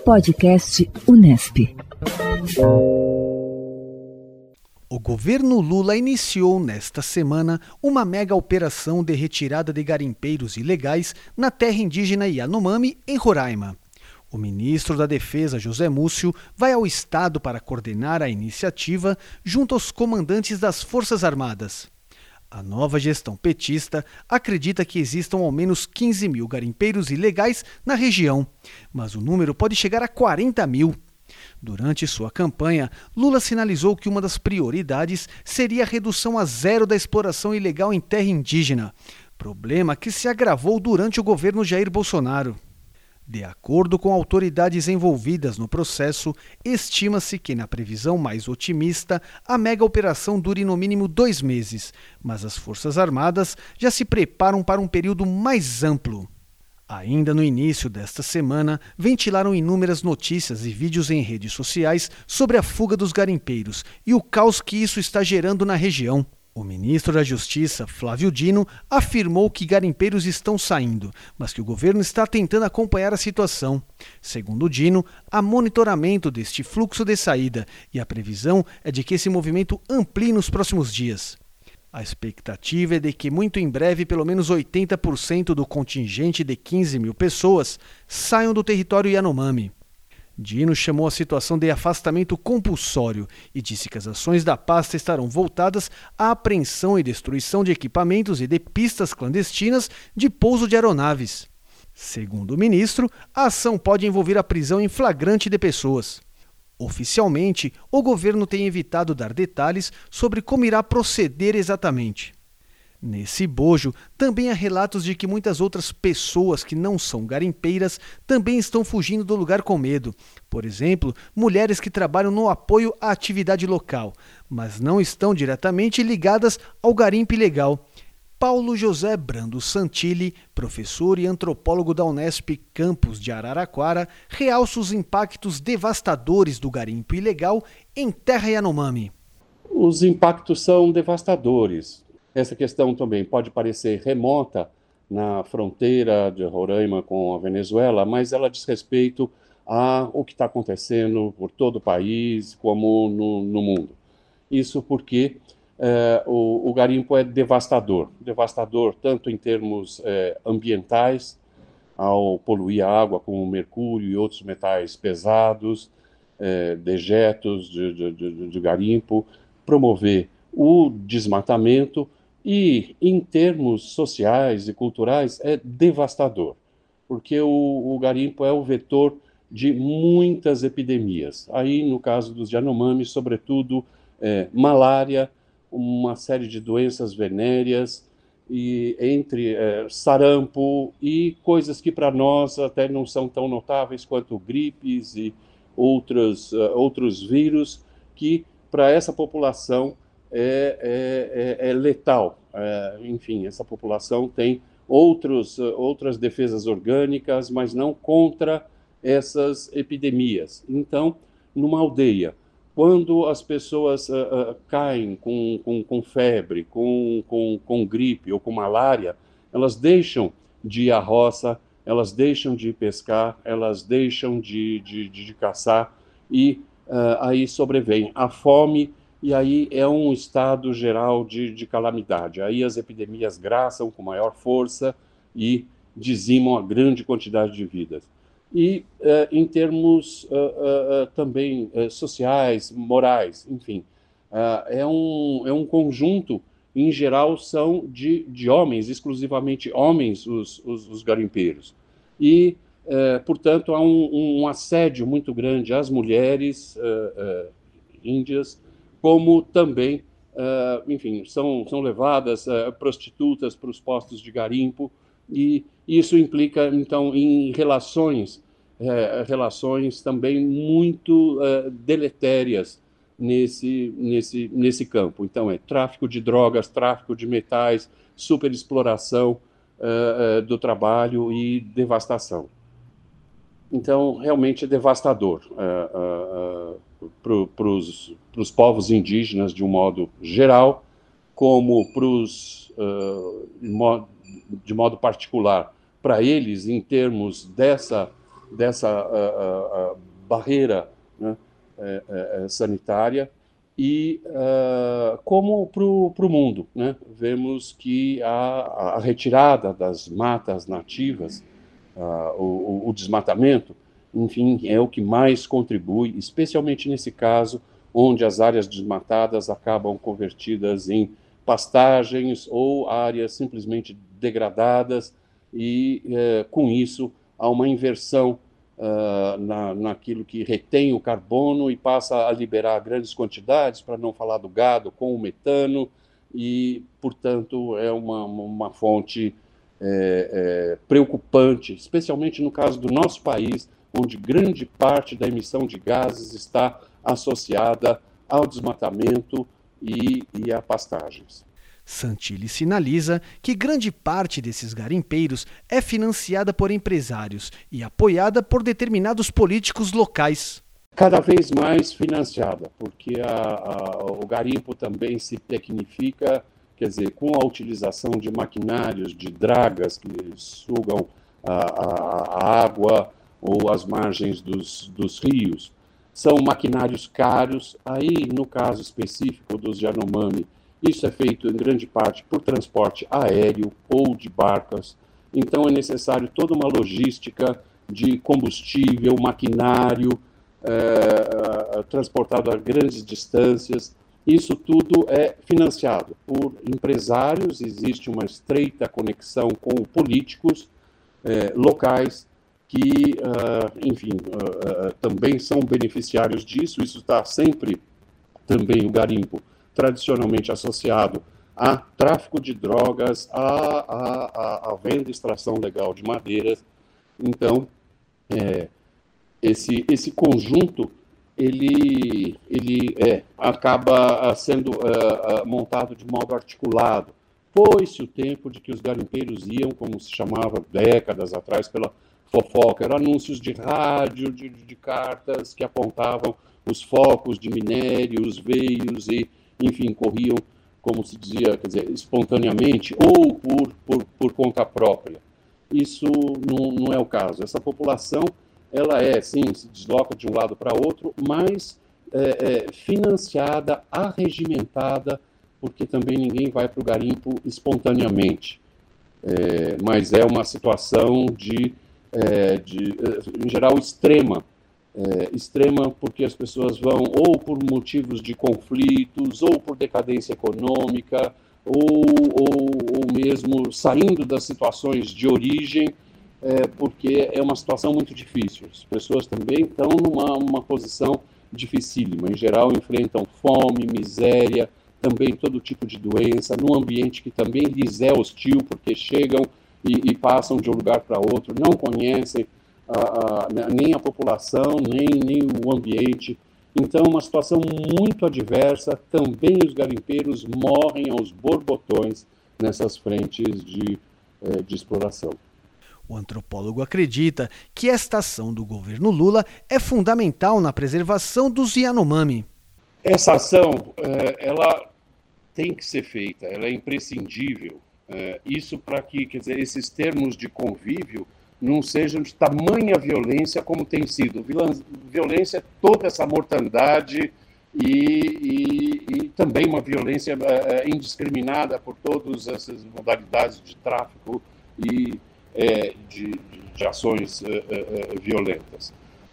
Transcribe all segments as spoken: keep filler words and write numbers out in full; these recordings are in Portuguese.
Podcast Unesp. O governo Lula iniciou nesta semana uma mega operação de retirada de garimpeiros ilegais na terra indígena Yanomami, em Roraima. O ministro da Defesa, José Múcio, vai ao estado para coordenar a iniciativa junto aos comandantes das Forças Armadas. A nova gestão petista acredita que existam ao menos quinze mil garimpeiros ilegais na região, mas o número pode chegar a quarenta mil. Durante sua campanha, Lula sinalizou que uma das prioridades seria a redução a zero da exploração ilegal em terra indígena, problema que se agravou durante o governo Jair Bolsonaro. De acordo com autoridades envolvidas no processo, estima-se que, na previsão mais otimista, a mega operação dure no mínimo dois meses, mas as Forças Armadas já se preparam para um período mais amplo. Ainda no início desta semana, ventilaram inúmeras notícias e vídeos em redes sociais sobre a fuga dos garimpeiros e o caos que isso está gerando na região. O ministro da Justiça, Flávio Dino, afirmou que garimpeiros estão saindo, mas que o governo está tentando acompanhar a situação. Segundo Dino, há monitoramento deste fluxo de saída e a previsão é de que esse movimento amplie nos próximos dias. A expectativa é de que muito em breve pelo menos oitenta por cento do contingente de quinze mil pessoas saiam do território Yanomami. Dino chamou a situação de afastamento compulsório e disse que as ações da pasta estarão voltadas à apreensão e destruição de equipamentos e de pistas clandestinas de pouso de aeronaves. Segundo o ministro, a ação pode envolver a prisão em flagrante de pessoas. Oficialmente, o governo tem evitado dar detalhes sobre como irá proceder exatamente. Nesse bojo, também há relatos de que muitas outras pessoas que não são garimpeiras também estão fugindo do lugar com medo. Por exemplo, mulheres que trabalham no apoio à atividade local, mas não estão diretamente ligadas ao garimpo ilegal. Paulo José Brando Santilli, professor e antropólogo da Unesp Campus de Araraquara, realça os impactos devastadores do garimpo ilegal em terra Yanomami. Os impactos são devastadores. Essa questão também pode parecer remota na fronteira de Roraima com a Venezuela, mas ela diz respeito ao que está acontecendo por todo o país, como no, no mundo. Isso porque é, o, o garimpo é devastador, devastador tanto em termos é, ambientais, ao poluir a água com o mercúrio e outros metais pesados, é, dejetos de, de, de, de garimpo, promover o desmatamento. E, em termos sociais e culturais, é devastador, porque o, o garimpo é o vetor de muitas epidemias. Aí, no caso dos Yanomami, sobretudo, é, malária, uma série de doenças venéreas, e entre é, sarampo e coisas que para nós até não são tão notáveis quanto gripes e outros, uh, outros vírus, que para essa população É, é, é letal. É, enfim, essa população tem outros, outras defesas orgânicas, mas não contra essas epidemias. Então, numa aldeia, quando as pessoas uh, uh, caem com, com, com febre, com, com, com gripe ou com malária, elas deixam de ir à roça, elas deixam de pescar, elas deixam de, de, de, de caçar, e uh, aí sobrevém a fome. E aí é um estado geral de, de calamidade. Aí as epidemias graçam com maior força e dizimam a grande quantidade de vidas. E uh, em termos uh, uh, uh, também uh, sociais, morais, enfim, uh, é, um, é um conjunto, em geral, são de, de homens, exclusivamente homens, os, os, os garimpeiros. E, uh, portanto, há um, um assédio muito grande às mulheres uh, uh, índias, como também, uh, enfim, são, são levadas uh, prostitutas para os postos de garimpo, e isso implica, então, em relações, uh, relações também muito uh, deletérias nesse, nesse, nesse campo. Então, é tráfico de drogas, tráfico de metais, superexploração uh, uh, do trabalho e devastação. Então, realmente é devastador uh, uh, uh, para os povos indígenas de um modo geral, como pros, uh, de modo particular para eles, em termos dessa dessa uh, uh, barreira, né, uh, uh, sanitária, e uh, como para o mundo, né, vemos que a, a retirada das matas nativas, uh, o, o desmatamento, enfim, é o que mais contribui, especialmente nesse caso, onde as áreas desmatadas acabam convertidas em pastagens ou áreas simplesmente degradadas, e eh, com isso há uma inversão uh, na, naquilo que retém o carbono e passa a liberar grandes quantidades, para não falar do gado, com o metano, e, portanto, é uma, uma fonte é, é, preocupante, especialmente no caso do nosso país, onde grande parte da emissão de gases está associada ao desmatamento e, e a pastagens. Santilli sinaliza que grande parte desses garimpeiros é financiada por empresários e apoiada por determinados políticos locais. Cada vez mais financiada, porque a, a, o garimpo também se tecnifica, quer dizer, com a utilização de maquinários, de dragas que sugam a, a, a água ou as margens dos, dos rios. São maquinários caros. Aí, no caso específico dos Yanomami, isso é feito em grande parte por transporte aéreo ou de barcas. Então, é necessário toda uma logística de combustível, maquinário, é, transportado a grandes distâncias. Isso tudo é financiado por empresários, existe uma estreita conexão com políticos é, locais, que, uh, enfim, uh, uh, também são beneficiários disso. Isso está sempre, também, o garimpo, tradicionalmente associado a tráfico de drogas, a, a, a, a venda e extração legal de madeiras. Então, é, esse, esse conjunto, ele, ele é, acaba sendo uh, uh, montado de modo articulado. Foi-se o tempo de que os garimpeiros iam, como se chamava décadas atrás, pela fofoca, eram anúncios de rádio, de, de cartas que apontavam os focos de minério, os veios, e, enfim, corriam, como se dizia, quer dizer, espontaneamente ou por, por, por conta própria. Isso não, não é o caso. Essa população, ela é, sim, se desloca de um lado para outro, mas é, é, financiada, arregimentada, porque também ninguém vai para o garimpo espontaneamente. É, mas é uma situação de É, de, em geral, extrema, é, extrema porque as pessoas vão ou por motivos de conflitos, ou por decadência econômica, ou, ou, ou mesmo saindo das situações de origem, é, porque é uma situação muito difícil. As pessoas também estão numa uma posição dificílima, em geral enfrentam fome, miséria, também todo tipo de doença, num ambiente que também lhes é hostil, porque chegam E, e passam de um lugar para outro, não conhecem a, a, nem a população, nem, nem o ambiente. Então, uma situação muito adversa. Também os garimpeiros morrem aos borbotões nessas frentes de, eh, de exploração. O antropólogo acredita que esta ação do governo Lula é fundamental na preservação dos Yanomami. Essa ação, eh, ela tem que ser feita, ela é imprescindível. É, isso para que, quer dizer, esses termos de convívio não sejam de tamanha violência como tem sido. Violência é toda essa mortandade e, e, e também uma violência é, indiscriminada por todas essas modalidades de tráfico e é, de, de ações é, é, violentas.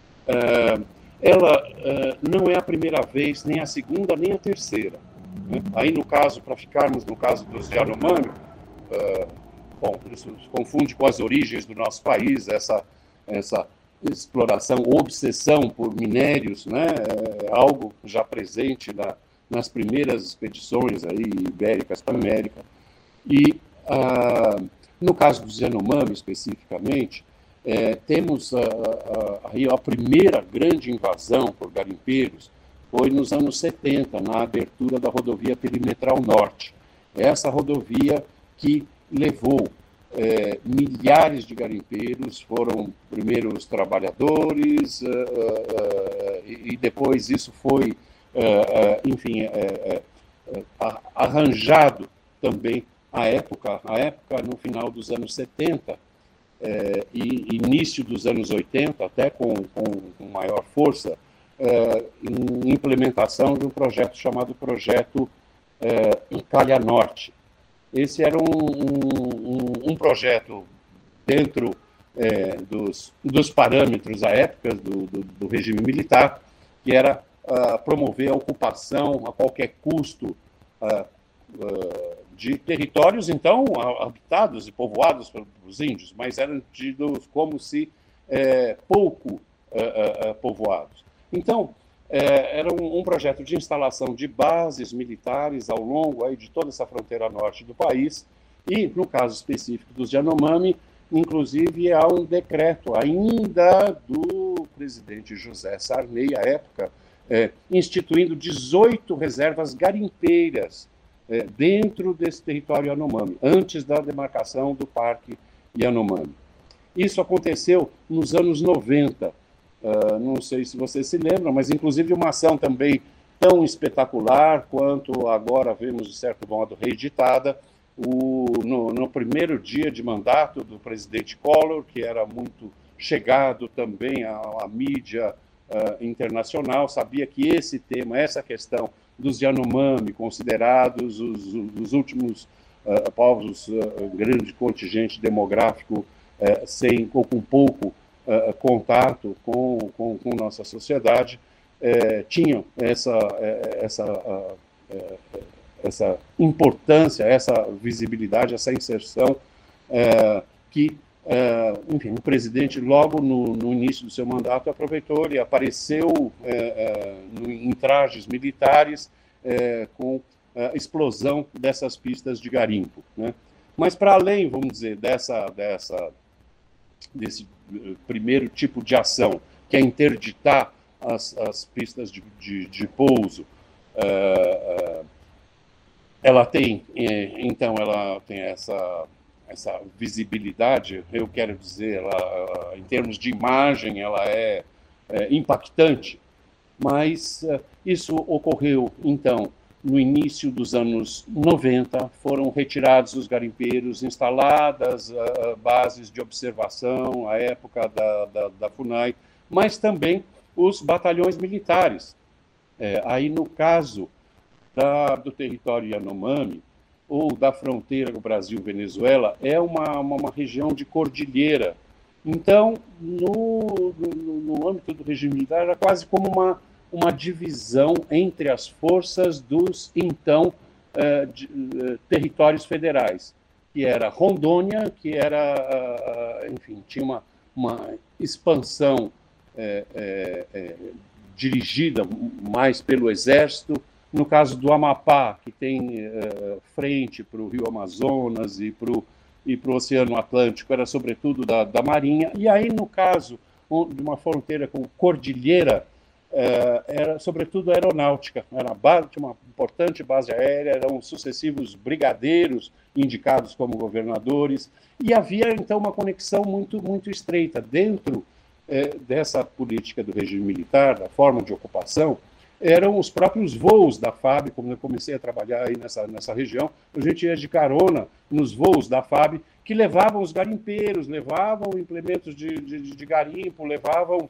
É, ela é, não é a primeira vez, nem a segunda, nem a terceira. Né? Aí, no caso, para ficarmos no caso dos Yanomami, Uh, bom, isso se confunde com as origens do nosso país, essa, essa exploração, obsessão por minérios, né, é algo já presente na, nas primeiras expedições aí, ibéricas para a América. E, uh, no caso dos Yanomami, especificamente, é, temos a, a, a, a primeira grande invasão por garimpeiros foi nos anos setenta, na abertura da rodovia perimetral norte. Essa rodovia que levou é, milhares de garimpeiros, foram primeiro os trabalhadores, uh, uh, e depois isso foi, uh, uh, enfim, uh, uh, arranjado também à época, à época, no final dos anos setenta, é, e início dos anos oitenta, até com, com, com maior força, é, em implementação de um projeto chamado Projeto é, Calha Norte. Esse era um, um, um projeto dentro é, dos, dos parâmetros à época do, do, do regime militar, que era uh, promover a ocupação a qualquer custo uh, uh, de territórios, então, habitados e povoados pelos índios, mas eram tidos como se é, pouco uh, uh, povoados. Então, é, era um, um projeto de instalação de bases militares ao longo aí, de toda essa fronteira norte do país, e, no caso específico dos Yanomami, inclusive há um decreto ainda do presidente José Sarney, à época, é, instituindo dezoito reservas garimpeiras é, dentro desse território Yanomami, antes da demarcação do Parque Yanomami. Isso aconteceu nos anos noventa. Uh, não sei se vocês se lembram, mas inclusive uma ação também tão espetacular quanto agora vemos, de certo modo, reeditada, o, no, no primeiro dia de mandato do presidente Collor, que era muito chegado também à, à mídia uh, internacional, sabia que esse tema, essa questão dos Yanomami, considerados os, os últimos uh, povos, uh, grande contingente demográfico, uh, sem, ou com pouco Uh, contato com, com, com nossa sociedade, eh, tinham essa, eh, essa, uh, eh, essa importância, essa visibilidade, essa inserção, eh, que, eh, enfim, o presidente, logo no, no início do seu mandato, aproveitou e apareceu eh, eh, no, em trajes militares eh, com a explosão dessas pistas de garimpo, né? Mas, para além, vamos dizer, dessa... dessa desse primeiro tipo de ação, que é interditar as, as pistas de, de, de pouso, uh, uh, ela tem, então, ela tem essa, essa visibilidade, eu quero dizer, ela, em termos de imagem, ela é, é impactante, mas uh, isso ocorreu, então, no início dos anos noventa, foram retirados os garimpeiros, instaladas uh, bases de observação, à época da, da, da FUNAI, mas também os batalhões militares. É, aí, no caso da, do território Yanomami, ou da fronteira com o Brasil-Venezuela, é uma, uma, uma região de cordilheira. Então, no, no, no âmbito do regime militar, era quase como uma uma divisão entre as forças dos, então, eh, de, eh, territórios federais, que era Rondônia, que era, uh, enfim, tinha uma, uma expansão eh, eh, dirigida mais pelo Exército. No caso do Amapá, que tem eh, frente para o Rio Amazonas e para o e para o Oceano Atlântico, era sobretudo da, da Marinha. E aí, no caso de uma fronteira com cordilheira, Uh, era sobretudo aeronáutica, era base, tinha uma importante base aérea, eram sucessivos brigadeiros indicados como governadores, e havia então uma conexão muito, muito estreita dentro eh, dessa política do regime militar, da forma de ocupação. Eram os próprios voos da F A B, como eu comecei a trabalhar aí nessa, nessa região, a gente ia de carona nos voos da F A B, que levavam os garimpeiros, levavam implementos de, de, de garimpo, levavam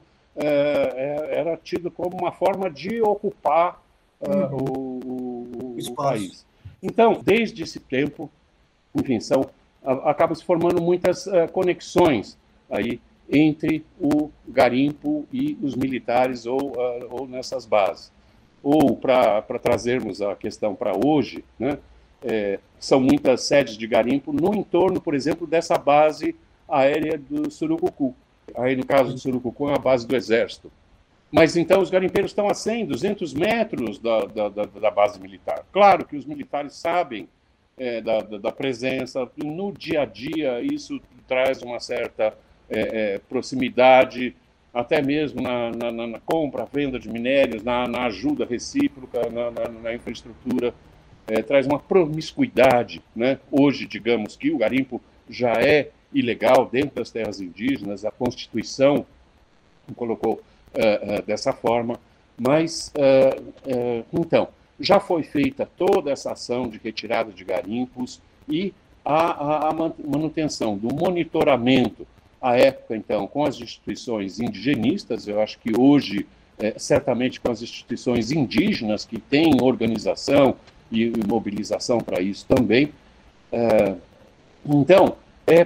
É, era tido como uma forma de ocupar uh, uhum. o, o, o país. Então, desde esse tempo, enfim, são, acabam se formando muitas uh, conexões aí entre o garimpo e os militares ou, uh, ou nessas bases. Ou, para trazermos a questão para hoje, né, é, são muitas sedes de garimpo no entorno, por exemplo, dessa base aérea do Surucucu. Aí, no caso do Surucucu, é a base do Exército. Mas, então, os garimpeiros estão a cem, duzentos metros da, da, da, da base militar. Claro que os militares sabem é, da, da presença, no dia a dia isso traz uma certa é, é, proximidade, até mesmo na, na, na compra, venda de minérios, na, na ajuda recíproca, na, na, na infraestrutura, é, traz uma promiscuidade, né? Hoje, digamos que o garimpo já é ilegal dentro das terras indígenas, a Constituição colocou uh, uh, dessa forma, mas, uh, uh, então, já foi feita toda essa ação de retirada de garimpos e a, a, a manutenção do monitoramento à época, então, com as instituições indigenistas, eu acho que hoje, é, certamente com as instituições indígenas, que têm organização e mobilização para isso também. É, então, é,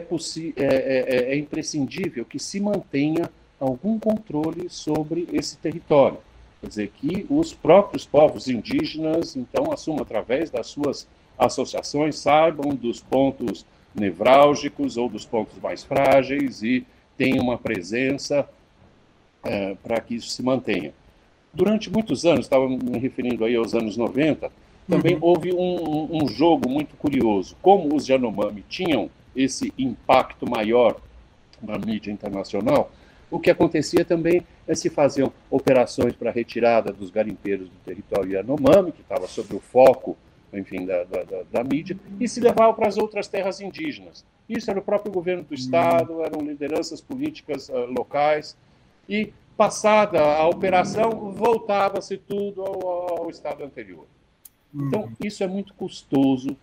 é, é, é imprescindível que se mantenha algum controle sobre esse território. Quer dizer, que os próprios povos indígenas, então, assumam através das suas associações, saibam dos pontos nevrálgicos ou dos pontos mais frágeis e tenham uma presença é, para que isso se mantenha. Durante muitos anos, estava me referindo aí aos anos noventa, também uhum. houve um, um jogo muito curioso. Como os Yanomami tinham esse impacto maior na mídia internacional, o que acontecia também é se faziam operações para a retirada dos garimpeiros do território Yanomami, que estava sob o foco, enfim, da, da, da, da mídia, e se levava para as outras terras indígenas. Isso era o próprio governo do Estado, eram lideranças políticas uh, locais, e passada a operação, voltava-se tudo ao, ao estado anterior. Então, isso é muito custoso,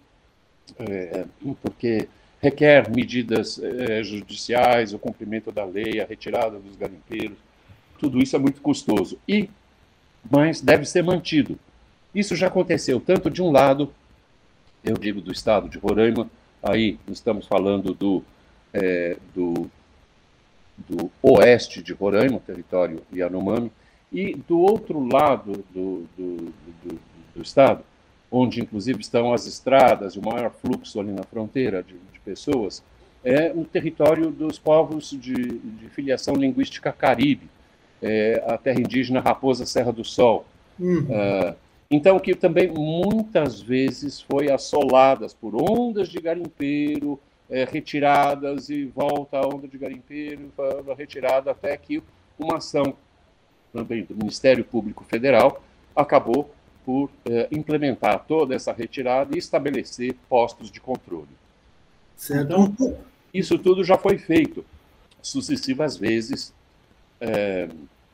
é, porque requer medidas é, judiciais, o cumprimento da lei, a retirada dos garimpeiros, tudo isso é muito custoso, e, mas deve ser mantido. Isso já aconteceu tanto de um lado, eu digo do estado de Roraima, aí estamos falando do, é, do, do oeste de Roraima, território Yanomami, e do outro lado do, do, do, do estado, onde inclusive estão as estradas, o maior fluxo ali na fronteira de, de pessoas, é o território dos povos de, de filiação linguística caribe, é, a terra indígena Raposa Serra do Sol. Uhum. Uh, então, que também muitas vezes foi assoladas por ondas de garimpeiro, é, retiradas e volta a onda de garimpeiro, retirada, até que uma ação também do Ministério Público Federal acabou por é, implementar toda essa retirada e estabelecer postos de controle. Certo. Então, isso tudo já foi feito sucessivas vezes. É,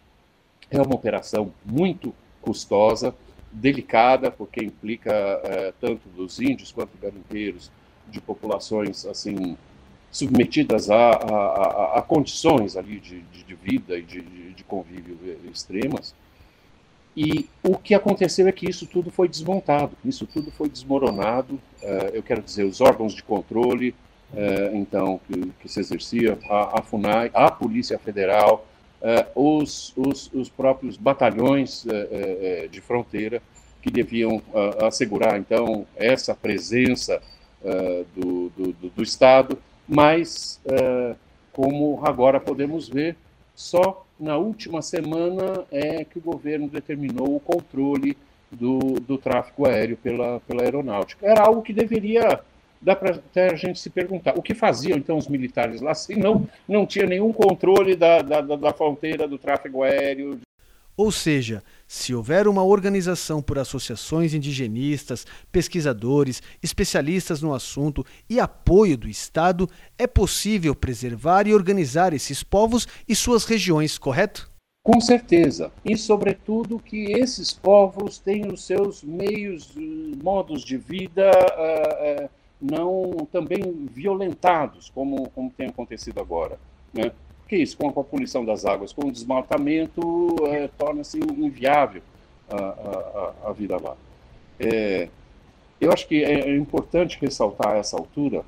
é uma operação muito custosa, delicada, porque implica é, tanto dos índios quanto garimpeiros, de populações assim submetidas a, a, a, a condições ali de, de, de vida e de, de convívio extremas. E o que aconteceu é que isso tudo foi desmontado, isso tudo foi desmoronado. Uh, eu quero dizer, os órgãos de controle, uh, então, que, que se exercia, a, a FUNAI, a Polícia Federal, uh, os, os, os próprios batalhões uh, uh, de fronteira, que deviam uh, assegurar, então, essa presença uh, do, do, do Estado, mas, uh, como agora podemos ver, só na última semana é que o governo determinou o controle do, do tráfego aéreo pela, pela aeronáutica. Era algo que deveria, dá para até a gente se perguntar, o que faziam então os militares lá, se não, não tinha nenhum controle da, da, da fronteira do tráfego aéreo? Ou seja, se houver uma organização por associações indigenistas, pesquisadores, especialistas no assunto e apoio do Estado, é possível preservar e organizar esses povos e suas regiões, correto? Com certeza. E, sobretudo, que esses povos tenham os seus meios, modos de vida uh, uh, não também violentados, como, como tem acontecido agora, né? Que isso, com a poluição das águas, com o desmatamento, é, torna-se inviável a, a, a vida lá. É, eu acho que é importante ressaltar a essa altura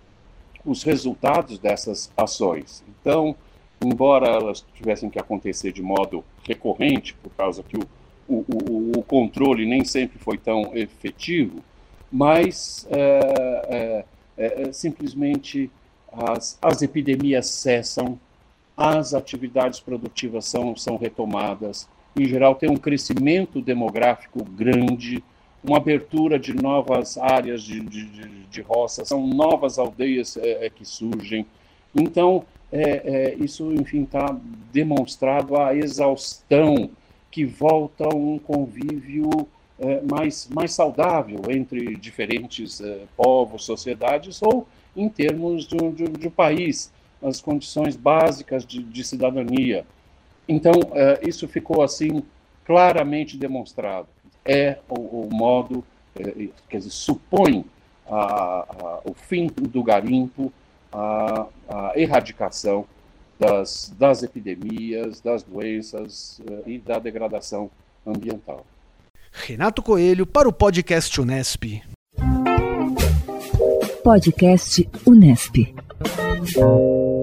os resultados dessas ações. Então, embora elas tivessem que acontecer de modo recorrente, por causa que o, o, o, o controle nem sempre foi tão efetivo, mas é, é, é, simplesmente as, as epidemias cessam, as atividades produtivas são, são retomadas, em geral tem um crescimento demográfico grande, uma abertura de novas áreas de, de, de, de roça, são novas aldeias é, é, que surgem. Então, é, é, isso, enfim, está demonstrado a exaustão que volta a um convívio é, mais, mais saudável entre diferentes é, povos, sociedades, ou em termos de, de, de um país, as condições básicas de, de cidadania. Então, uh, isso ficou, assim, claramente demonstrado. É o, o modo, eh, quer dizer, supõe a, a, o fim do garimpo, a, a erradicação das, das epidemias, das doenças e da degradação ambiental. Renato Coelho para o podcast Unesp. Podcast Unesp.